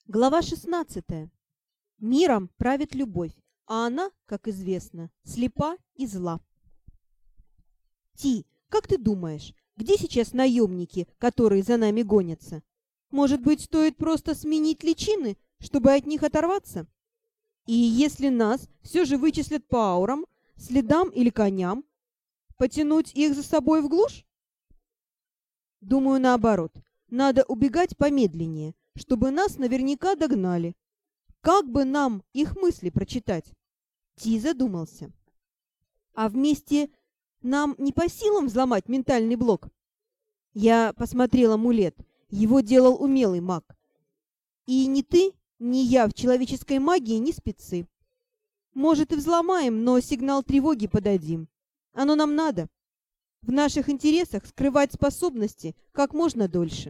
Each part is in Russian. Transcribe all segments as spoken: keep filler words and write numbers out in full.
Глава шестнадцатая. Миром правит любовь, а она, как известно, слепа и зла. Ти, как ты думаешь, где сейчас наемники, которые за нами гонятся? Может быть, стоит просто сменить личины, чтобы от них оторваться? И если нас все же вычислят по аурам, следам или коням, потянуть их за собой в глушь? Думаю, наоборот. Надо убегать помедленнее, чтобы нас наверняка догнали. Как бы нам их мысли прочитать? Ти задумался. А вместе нам не по силам взломать ментальный блок? Я посмотрел амулет. Его делал умелый маг. И ни ты, ни я в человеческой магии не спецы. Может, и взломаем, но сигнал тревоги подадим. Оно нам надо. В наших интересах скрывать способности как можно дольше.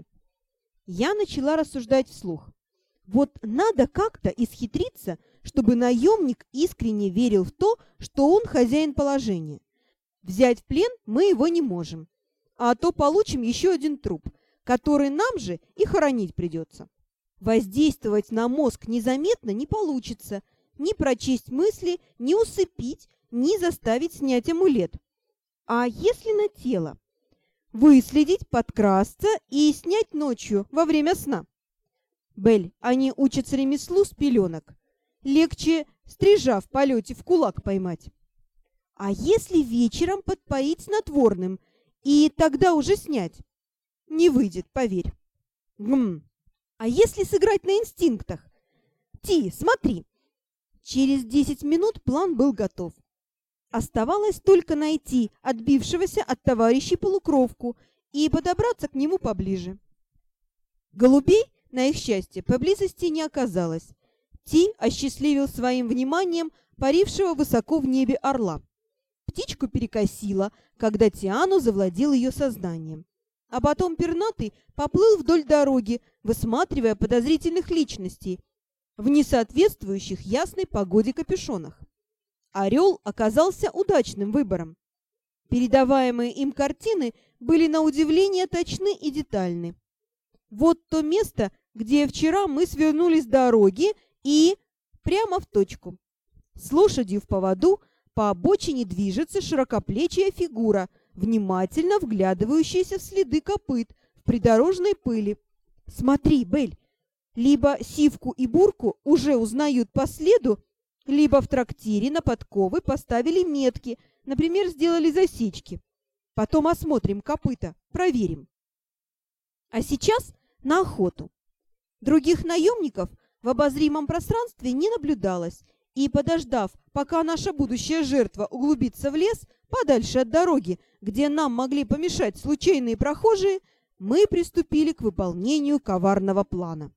Я начала рассуждать вслух. Вот надо как-то исхитриться, чтобы наемник искренне верил в то, что он хозяин положения. Взять в плен мы его не можем, а то получим еще один труп, который нам же и хоронить придется. Воздействовать на мозг незаметно не получится, ни прочесть мысли, ни усыпить, ни заставить снять амулет. А если на тело? Выследить, подкрасться и снять ночью во время сна. Бель, они учатся ремеслу с пеленок. Легче стрижа в полете в кулак поймать. А если вечером подпоить снотворным и тогда уже снять? Не выйдет, поверь. Гм. А если сыграть на инстинктах? Ти, смотри. Через десять минут план был готов. Оставалось только найти отбившегося от товарищей полукровку и подобраться к нему поближе. Голубей, на их счастье, поблизости не оказалось. Ти осчастливил своим вниманием парившего высоко в небе орла. Птичку перекосило, когда Тиану завладел ее сознанием. А потом пернатый поплыл вдоль дороги, высматривая подозрительных личностей в несоответствующих ясной погоде капюшонах. Орел оказался удачным выбором. Передаваемые им картины были на удивление точны и детальны. Вот то место, где вчера мы свернули с дороги и прямо в точку. С лошадью в поводу по обочине движется широкоплечья фигура, внимательно вглядывающаяся в следы копыт в придорожной пыли. Смотри, Бель, либо Сивку и Бурку уже узнают по следу, либо в трактире на подковы поставили метки, например, сделали засечки. Потом осмотрим копыта, проверим. А сейчас на охоту. Других наемников в обозримом пространстве не наблюдалось, и, подождав, пока наша будущая жертва углубится в лес, подальше от дороги, где нам могли помешать случайные прохожие, мы приступили к выполнению коварного плана.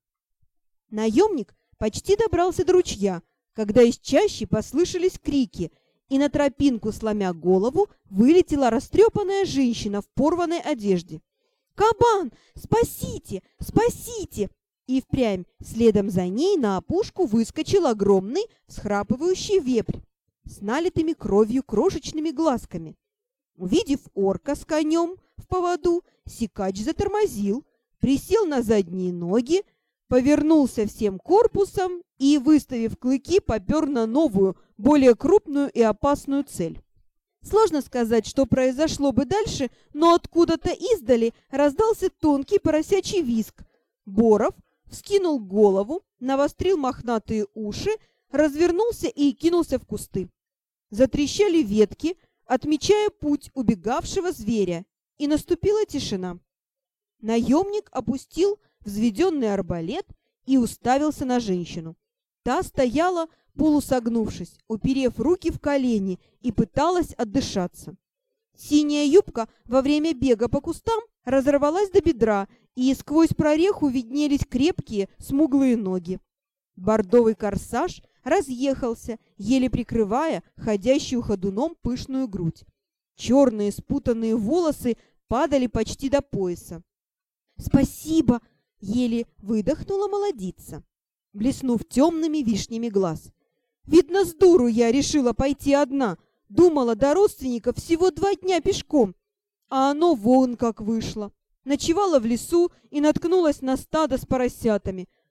Наемник почти добрался до ручья, когда из чащи послышались крики, и на тропинку, сломя голову, вылетела растрепанная женщина в порванной одежде. «Кабан! Спасите! Спасите!» И впрямь следом за ней на опушку выскочил огромный всхрапывающий вепрь с налитыми кровью крошечными глазками. Увидев орка с конем в поводу, сикач затормозил, присел на задние ноги, повернулся всем корпусом и, выставив клыки, попер на новую, более крупную и опасную цель. Сложно сказать, что произошло бы дальше, но откуда-то издали раздался тонкий поросячий визг. Боров вскинул голову, навострил мохнатые уши, развернулся и кинулся в кусты. Затрещали ветки, отмечая путь убегавшего зверя, и наступила тишина. Наемник опустил взведенный арбалет и уставился на женщину. Та стояла, полусогнувшись, уперев руки в колени, и пыталась отдышаться. Синяя юбка во время бега по кустам разорвалась до бедра, и сквозь прореху виднелись крепкие, смуглые ноги. Бордовый корсаж разъехался, еле прикрывая ходящую ходуном пышную грудь. Черные спутанные волосы падали почти до пояса. «Спасибо!» — еле выдохнула молодица, блеснув темными вишнями глаз. «Видно, с дуру я решила пойти одна. Думала, до родственников всего два дня пешком. А оно вон как вышло. Ночевала в лесу и наткнулась на стадо с поросятами.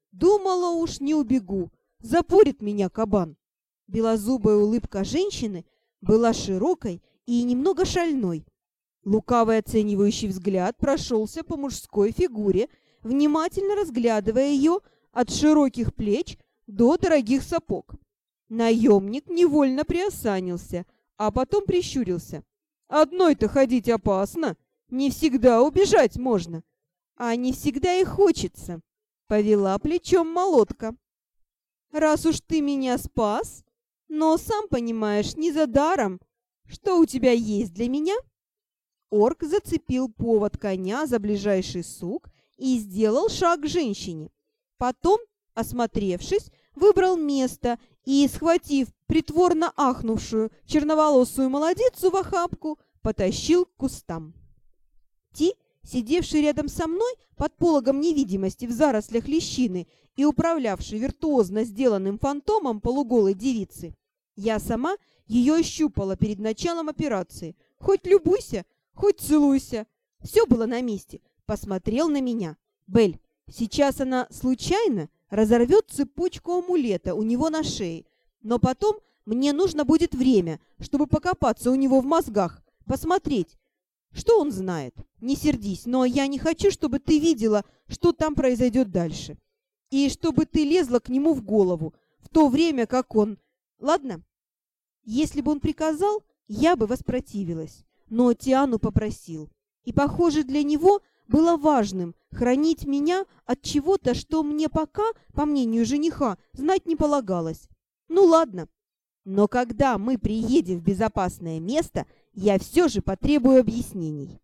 Думала уж не убегу, запорит меня кабан. Белозубая улыбка женщины была широкой и немного шальной. Лукавый оценивающий взгляд прошелся по мужской фигуре, внимательно разглядывая ее от широких плеч до дорогих сапог. Наемник невольно приосанился, а потом прищурился. «Одной-то ходить опасно, не всегда убежать можно, а не всегда и хочется», — повела плечом молотка. «Раз уж ты меня спас, но, сам понимаешь, не за даром, что у тебя есть для меня?» Орк зацепил повод коня за ближайший сук и сделал шаг к женщине. Потом, осмотревшись, выбрал место и, схватив притворно ахнувшую черноволосую молодицу в охапку, потащил к кустам. Ти, сидевший рядом со мной под пологом невидимости в зарослях лещины и управлявший виртуозно сделанным фантомом полуголой девицы, я сама ее ощупала перед началом операции. Хоть любуйся, хоть целуйся. Все было на месте. Посмотрел на меня. Бель, сейчас она случайно разорвет цепочку амулета у него на шее, но потом мне нужно будет время, чтобы покопаться у него в мозгах, посмотреть, что он знает. Не сердись, но я не хочу, чтобы ты видела, что там произойдет дальше. И чтобы ты лезла к нему в голову, в то время как он... Ладно? Если бы он приказал, я бы воспротивилась. Но Тиану попросил. И, похоже, для него было важным хранить меня от чего-то, что мне пока, по мнению жениха, знать не полагалось. Ну ладно. Но когда мы приедем в безопасное место, я все же потребую объяснений.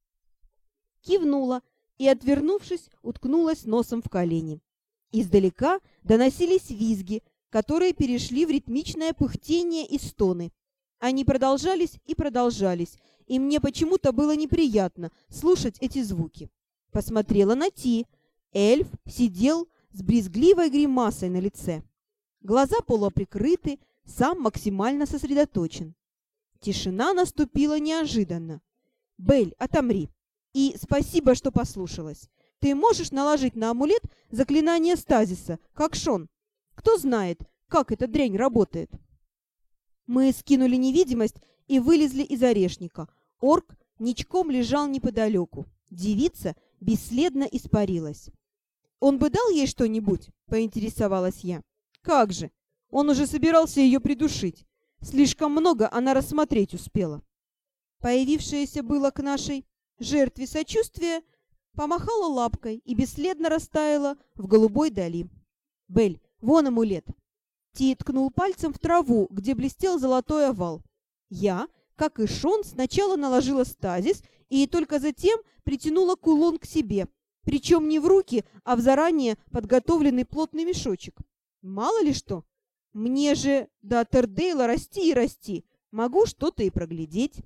Кивнула и, отвернувшись, уткнулась носом в колени. Издалека доносились визги, которые перешли в ритмичное пыхтение и стоны. Они продолжались и продолжались, и мне почему-то было неприятно слушать эти звуки. Посмотрела на Ти. Эльф сидел с брезгливой гримасой на лице. Глаза полуприкрыты, сам максимально сосредоточен. Тишина наступила неожиданно. «Бель, отомри. И спасибо, что послушалась. Ты можешь наложить на амулет заклинание стазиса, как Шон? Кто знает, как эта дрянь работает?» Мы скинули невидимость и вылезли из орешника. Орк ничком лежал неподалеку. Девица бесследно испарилась. «Он бы дал ей что-нибудь?» — поинтересовалась я. «Как же! Он уже собирался ее придушить. Слишком много она рассмотреть успела». Появившееся было к нашей жертве сочувствие помахала лапкой и бесследно растаяла в голубой дали. «Бель, вон амулет!» Ти ткнул пальцем в траву, где блестел золотой овал. Я, как и Шон, сначала наложила стазис и только затем притянула кулон к себе, причем не в руки, а в заранее подготовленный плотный мешочек. Мало ли что, мне же до Тердейла расти и расти, могу что-то и проглядеть.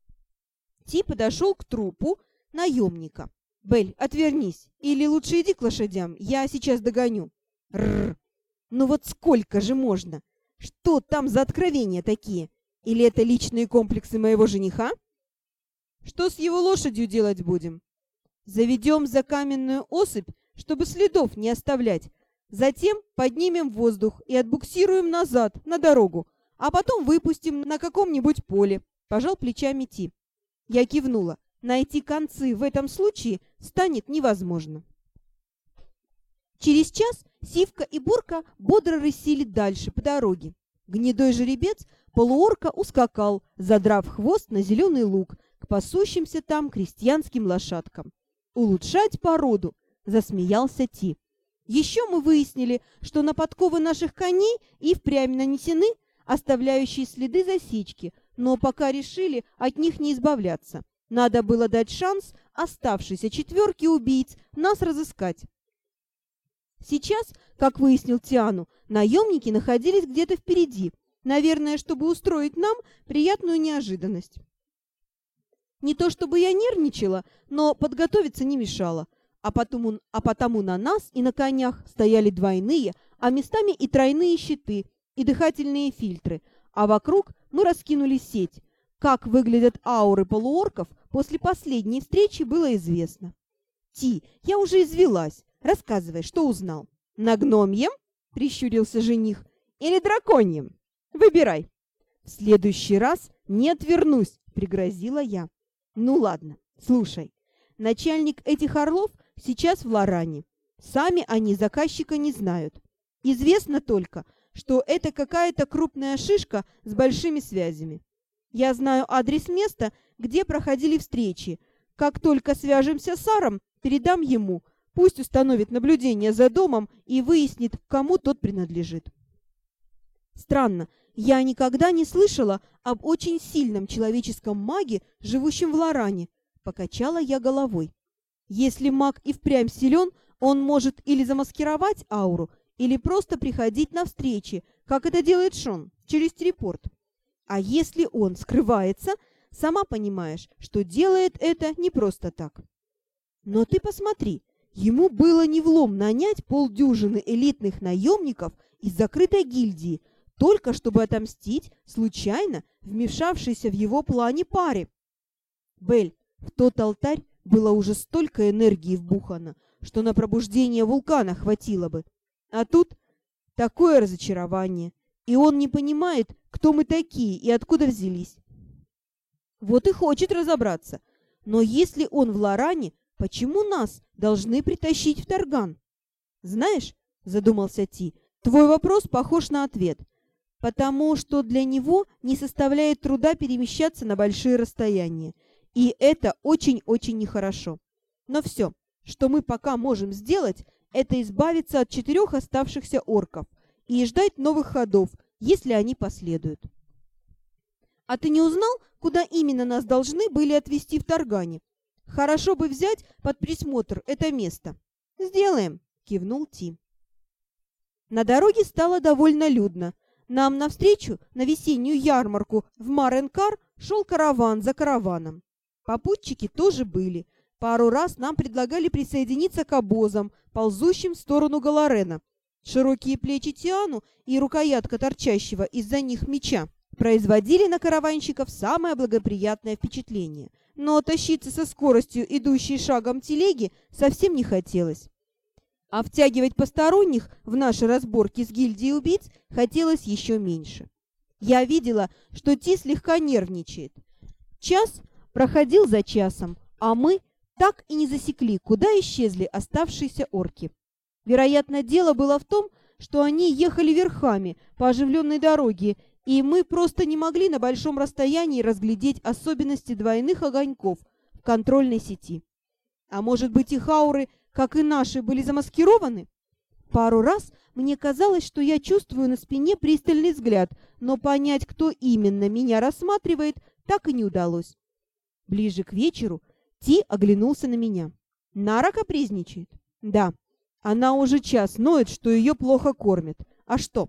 Ти подошел к трупу наемника. «Бель, отвернись, или лучше иди к лошадям, я сейчас догоню». «Рррр! Ну вот сколько же можно? Что там за откровения такие? Или это личные комплексы моего жениха? Что с его лошадью делать будем? Заведем за каменную осыпь, чтобы следов не оставлять. Затем поднимем в воздух и отбуксируем назад, на дорогу, а потом выпустим на каком-нибудь поле», — пожал плечами Ти. Я кивнула. Найти концы в этом случае станет невозможно. Через час Сивка и Бурка бодро рысили дальше по дороге. Гнедой жеребец полуорка ускакал, задрав хвост на зеленый луг, к пасущимся там крестьянским лошадкам. «Улучшать породу!» — засмеялся Ти. Еще мы выяснили, что на подковы наших коней и впрямь нанесены оставляющие следы засечки, но пока решили от них не избавляться. Надо было дать шанс оставшейся четверке убийц нас разыскать. Сейчас, как выяснил Тиану, наемники находились где-то впереди, наверное, чтобы устроить нам приятную неожиданность. Не то чтобы я нервничала, но подготовиться не мешало, а потому, а потому на нас и на конях стояли двойные, а местами и тройные щиты и дыхательные фильтры, а вокруг мы раскинули сеть. Как выглядят ауры полуорков, после последней встречи было известно. «Ти, я уже извелась. Рассказывай, что узнал». «На гномьем?» — прищурился жених. «Или драконьем? Выбирай». «В следующий раз не отвернусь», — пригрозила я. «Ну ладно, слушай. Начальник этих орлов сейчас в Лоране. Сами они заказчика не знают. Известно только, что это какая-то крупная шишка с большими связями. Я знаю адрес места, где проходили встречи. Как только свяжемся с Саром, передам ему. Пусть установит наблюдение за домом и выяснит, кому тот принадлежит». Странно, я никогда не слышала об очень сильном человеческом маге, живущем в Лоране. Покачала я головой. Если маг и впрямь силен, он может или замаскировать ауру, или просто приходить на встречи, как это делает Шон, через телепорт. А если он скрывается, сама понимаешь, что делает это не просто так. Но ты посмотри, ему было не влом нанять полдюжины элитных наемников из закрытой гильдии, только чтобы отомстить случайно вмешавшейся в его плане паре. Бель, в тот алтарь было уже столько энергии вбухано, что на пробуждение вулкана хватило бы. А тут такое разочарование, и он не понимает, кто мы такие и откуда взялись. Вот и хочет разобраться. Но если он в Лоране, почему нас должны притащить в Тарган? Знаешь, задумался Ти, твой вопрос похож на ответ. Потому что для него не составляет труда перемещаться на большие расстояния. И это очень-очень нехорошо. Но все, что мы пока можем сделать, это избавиться от четырех оставшихся орков и ждать новых ходов, если они последуют. А ты не узнал, куда именно нас должны были отвезти в Таргане? Хорошо бы взять под присмотр это место. Сделаем, кивнул Ти. На дороге стало довольно людно. Нам навстречу на весеннюю ярмарку в Маренкар шел караван за караваном. Попутчики тоже были. Пару раз нам предлагали присоединиться к обозам, ползущим в сторону Галарена. Широкие плечи Тиану и рукоятка торчащего из-за них меча производили на караванщиков самое благоприятное впечатление. Но тащиться со скоростью, идущей шагом телеги, совсем не хотелось. А втягивать посторонних в наши разборки с гильдией убийц хотелось еще меньше. Я видела, что Ти слегка нервничает. Час проходил за часом, а мы так и не засекли, куда исчезли оставшиеся орки. Вероятно, дело было в том, что они ехали верхами по оживленной дороге, и мы просто не могли на большом расстоянии разглядеть особенности двойных огоньков в контрольной сети. А может быть, их ауры, как и наши, были замаскированы? Пару раз мне казалось, что я чувствую на спине пристальный взгляд, но понять, кто именно меня рассматривает, так и не удалось. Ближе к вечеру Ти оглянулся на меня. Нара капризничает? Да. Она уже час ноет, что ее плохо кормят. А что?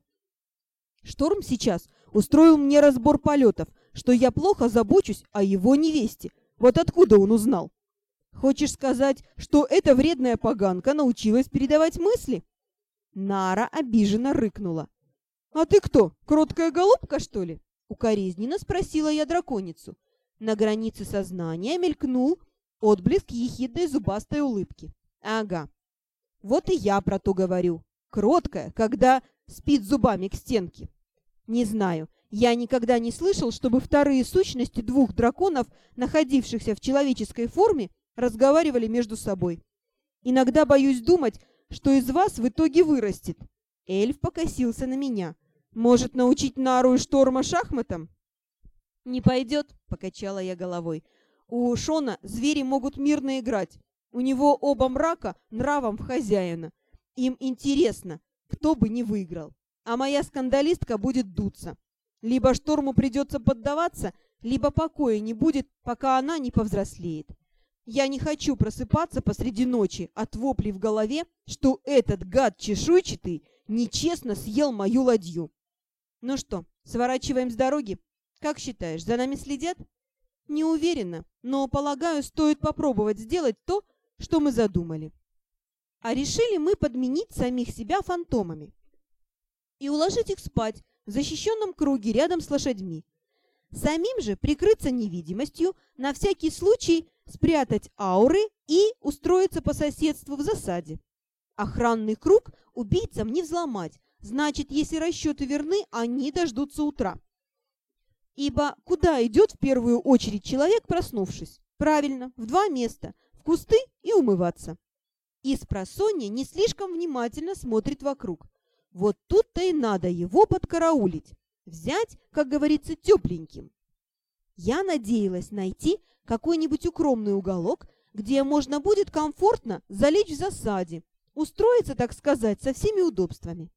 Шторм сейчас устроил мне разбор полетов, что я плохо забочусь о его невесте. Вот откуда он узнал? Хочешь сказать, что эта вредная поганка научилась передавать мысли? Нара обиженно рыкнула. «А ты кто, кроткая голубка, что ли?» Укоризненно спросила я драконицу. На границе сознания мелькнул отблеск ехидной зубастой улыбки. «Ага, вот и я про то говорю. Кроткая, когда спит зубами к стенке. Не знаю, я никогда не слышал, чтобы вторые сущности двух драконов, находившихся в человеческой форме, разговаривали между собой. Иногда боюсь думать, что из вас в итоге вырастет». Эльф покосился на меня. «Может, научить Нару и Шторма шахматам?» «Не пойдет», — покачала я головой. «У Шона звери могут мирно играть. У него оба мрака нравом в хозяина. Им интересно, кто бы не выиграл. А моя скандалистка будет дуться. Либо Шторму придется поддаваться, либо покоя не будет, пока она не повзрослеет. Я не хочу просыпаться посреди ночи от воплей в голове, что этот гад чешуйчатый нечестно съел мою ладью. Ну что, сворачиваем с дороги? Как считаешь, за нами следят?» «Не уверена, но, полагаю, стоит попробовать сделать то, что мы задумали». А решили мы подменить самих себя фантомами и уложить их спать в защищенном круге рядом с лошадьми. Самим же прикрыться невидимостью, на всякий случай спрятать ауры и устроиться по соседству в засаде. Охранный круг убийцам не взломать, значит, если расчеты верны, они дождутся утра. Ибо куда идет в первую очередь человек, проснувшись? Правильно, в два места – в кусты и умываться. И спросонья не слишком внимательно смотрит вокруг. Вот тут-то и надо его подкараулить, взять, как говорится, тепленьким. Я надеялась найти какой-нибудь укромный уголок, где можно будет комфортно залечь в засаде, устроиться, так сказать, со всеми удобствами.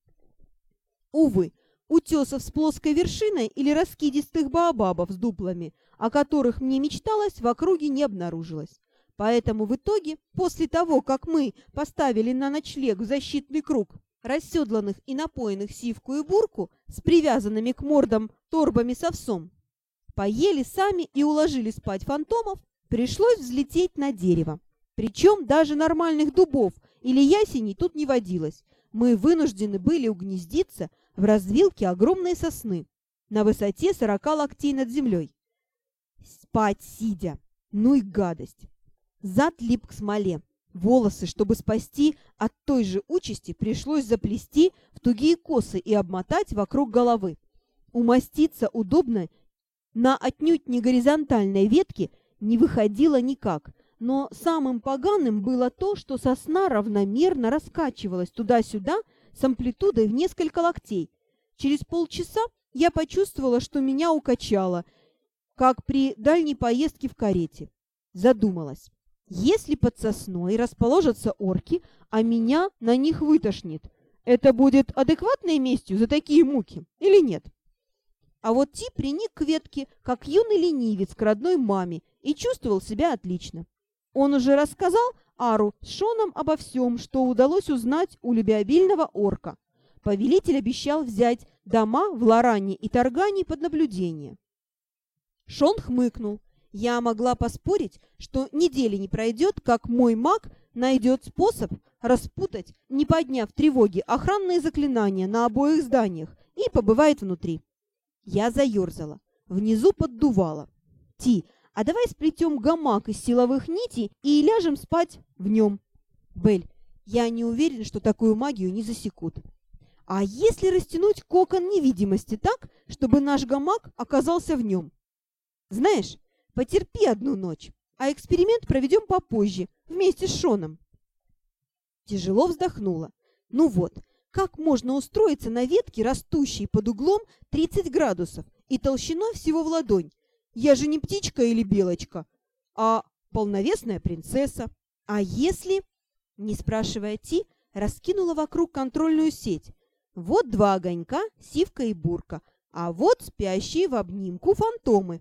Увы, утесов с плоской вершиной или раскидистых баобабов с дуплами, о которых мне мечталось, в округе не обнаружилось. Поэтому в итоге, после того, как мы поставили на ночлег в защитный круг расседланных и напоенных Сивку и Бурку с привязанными к мордам торбами с овсом, поели сами и уложили спать фантомов, пришлось взлететь на дерево. Причем даже нормальных дубов или ясеней тут не водилось. Мы вынуждены были угнездиться в развилке огромной сосны на высоте сорока локтей над землей. Спать сидя. Ну и гадость. Зад лип к смоле. Волосы, чтобы спасти от той же участи, пришлось заплести в тугие косы и обмотать вокруг головы. Умоститься удобно на отнюдь не горизонтальной ветке не выходило никак. Но самым поганым было то, что сосна равномерно раскачивалась туда-сюда с амплитудой в несколько локтей. Через полчаса я почувствовала, что меня укачало, как при дальней поездке в карете. Задумалась. Если под сосной расположатся орки, а меня на них вытошнит, это будет адекватной местью за такие муки или нет? А вот Ти приник к ветке, как юный ленивец к родной маме, и чувствовал себя отлично. Он уже рассказал Ару с Шоном обо всем, что удалось узнать у любвеобильного орка. Повелитель обещал взять дома в Лоране и Таргане под наблюдение. Шон хмыкнул. Я могла поспорить, что недели не пройдет, как мой маг найдет способ распутать, не подняв тревоги, охранные заклинания на обоих зданиях и побывает внутри. Я заерзала. Внизу поддувало. Ти, а давай сплетем гамак из силовых нитей и ляжем спать в нем. Бель, я не уверена, что такую магию не засекут. А если растянуть кокон невидимости так, чтобы наш гамак оказался в нем? Знаешь, потерпи одну ночь, а эксперимент проведем попозже, вместе с Шоном. Тяжело вздохнула. Ну вот, как можно устроиться на ветке, растущей под углом тридцать градусов и толщиной всего в ладонь? Я же не птичка или белочка, а полновесная принцесса. А если, не спрашивая Ти, раскинула вокруг контрольную сеть. Вот два огонька, Сивка и Бурка, а вот спящие в обнимку фантомы.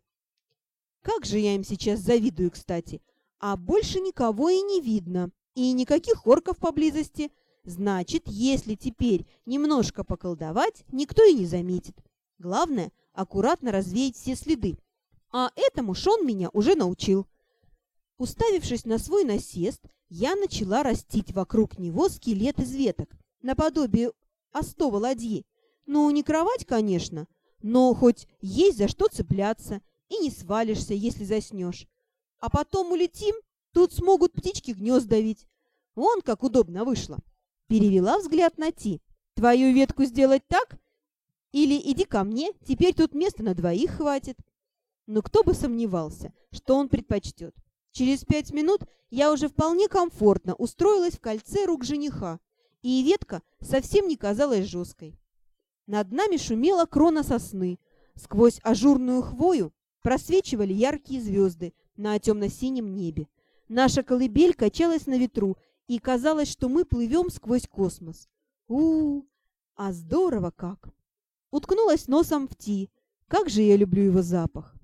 Как же я им сейчас завидую, кстати. А больше никого и не видно, и никаких орков поблизости. Значит, если теперь немножко поколдовать, никто и не заметит. Главное, аккуратно развеять все следы. А этому Шон меня уже научил. Уставившись на свой насест, я начала растить вокруг него скелет из веток, наподобие остова ладьи. Ну, не кровать, конечно, но хоть есть за что цепляться, и не свалишься, если заснешь. А потом улетим, тут смогут птички гнезда давить. Вон как удобно вышло. Перевела взгляд на Ти. Твою ветку сделать так? Или иди ко мне, теперь тут места на двоих хватит. Но кто бы сомневался, что он предпочтет. Через пять минут я уже вполне комфортно устроилась в кольце рук жениха, и ветка совсем не казалась жесткой. Над нами шумела крона сосны. Сквозь ажурную хвою просвечивали яркие звезды на темно-синем небе. Наша колыбель качалась на ветру, и казалось, что мы плывем сквозь космос. У-у-у, а здорово как! Уткнулась носом в Ти. Как же я люблю его запах!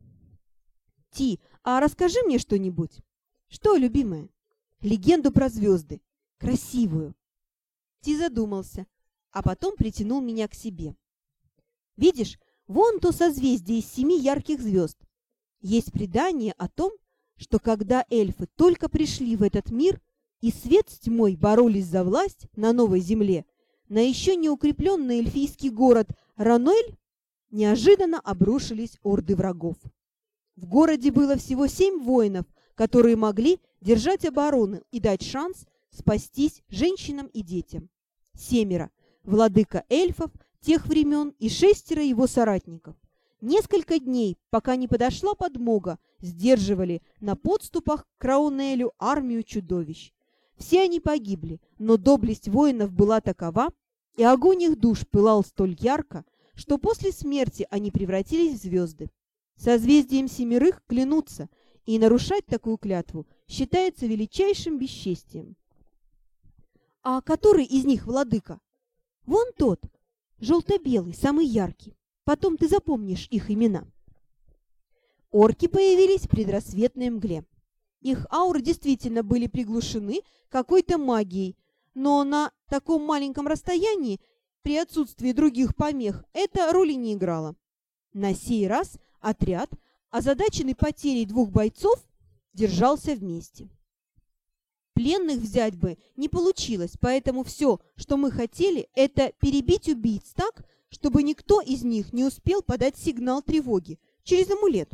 Ти, а расскажи мне что-нибудь. Что, любимая? Легенду про звезды. Красивую. Ти задумался, а потом притянул меня к себе. Видишь, вон то созвездие из семи ярких звезд. Есть предание о том, что когда эльфы только пришли в этот мир и свет с тьмой боролись за власть на новой земле, на еще не укрепленный эльфийский город Рануэль неожиданно обрушились орды врагов. В городе было всего семь воинов, которые могли держать оборону и дать шанс спастись женщинам и детям. Семеро – владыка эльфов тех времен и шестеро его соратников. Несколько дней, пока не подошла подмога, сдерживали на подступах к Краунелю армию чудовищ. Все они погибли, но доблесть воинов была такова, и огонь их душ пылал столь ярко, что после смерти они превратились в звезды. Созвездием семерых клянутся, и нарушать такую клятву считается величайшим бесчестием. А который из них владыка? Вон тот, желто-белый, самый яркий. Потом ты запомнишь их имена. Орки появились в предрассветной мгле. Их ауры действительно были приглушены какой-то магией, но на таком маленьком расстоянии, при отсутствии других помех, это роли не играло. На сей раз отряд, озадаченный потерей двух бойцов, держался вместе. Пленных взять бы не получилось, поэтому все, что мы хотели, это перебить убийц так, чтобы никто из них не успел подать сигнал тревоги через амулет.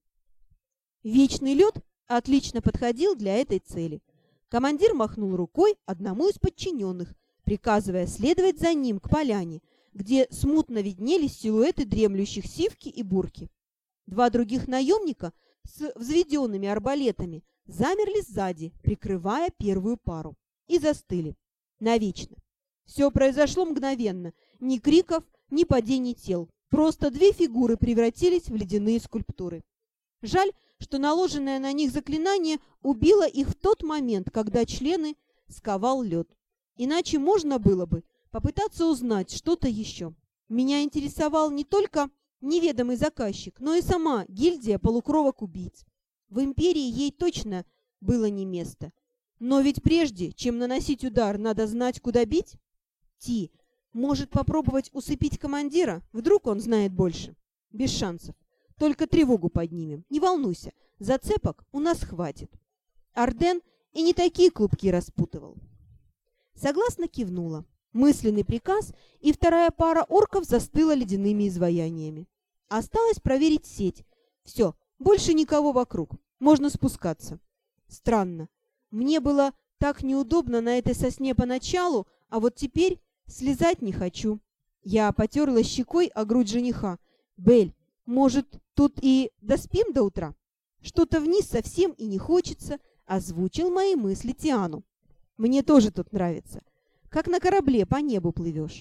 Вечный лед отлично подходил для этой цели. Командир махнул рукой одному из подчиненных, приказывая следовать за ним к поляне, где смутно виднелись силуэты дремлющих Сивки и Бурки. Два других наемника с взведенными арбалетами замерли сзади, прикрывая первую пару, и застыли. Навечно. Все произошло мгновенно. Ни криков, ни падений тел. Просто две фигуры превратились в ледяные скульптуры. Жаль, что наложенное на них заклинание убило их в тот момент, когда члены сковал лед. Иначе можно было бы попытаться узнать что-то еще. Меня интересовал не только неведомый заказчик, но и сама гильдия полукровок-убийц. В империи ей точно было не место. Но ведь прежде, чем наносить удар, надо знать, куда бить. Ти, может попробовать усыпить командира? Вдруг он знает больше. Без шансов. Только тревогу поднимем. Не волнуйся, зацепок у нас хватит. Арден и не такие клубки распутывал. Согласно кивнула. Мысленный приказ, и вторая пара орков застыла ледяными изваяниями. Осталось проверить сеть. Все, больше никого вокруг. Можно спускаться. Странно. Мне было так неудобно на этой сосне поначалу, а вот теперь слезать не хочу. Я потерла щекой о грудь жениха. Бель, может, тут и доспим до утра? Что-то вниз совсем и не хочется, озвучил мои мысли Тиану. Мне тоже тут нравится. Как на корабле по небу плывешь.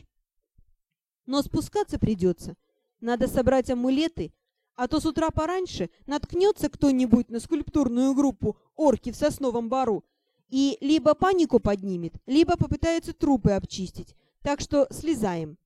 Но спускаться придется. Надо собрать амулеты, а то с утра пораньше наткнется кто-нибудь на скульптурную группу орки в сосновом бору и либо панику поднимет, либо попытается трупы обчистить. Так что слезаем.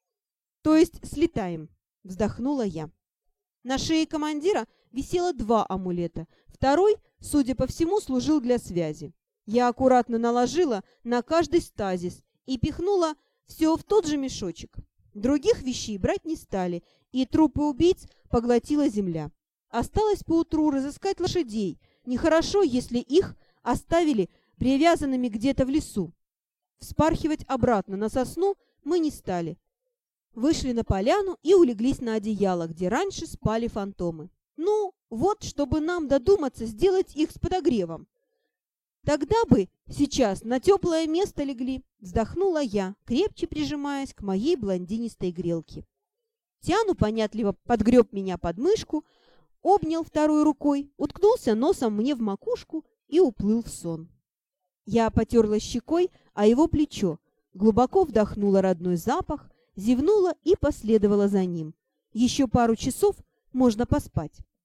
То есть слетаем, вздохнула я. На шее командира висело два амулета. Второй, судя по всему, служил для связи. Я аккуратно наложила на каждый стазис и пихнула все в тот же мешочек. Других вещей брать не стали, и трупы убийц поглотила земля. Осталось поутру разыскать лошадей. Нехорошо, если их оставили привязанными где-то в лесу. Вспархивать обратно на сосну мы не стали. Вышли на поляну и улеглись на одеяло, где раньше спали фантомы. Ну, вот, чтобы нам додуматься сделать их с подогревом. Тогда бы сейчас на теплое место легли, вздохнула я, крепче прижимаясь к моей блондинистой грелке. Тиану понятливо подгреб меня под мышку, обнял второй рукой, уткнулся носом мне в макушку и уплыл в сон. Я потерла щекой о его плечо, глубоко вдохнула родной запах, зевнула и последовала за ним. Еще пару часов можно поспать.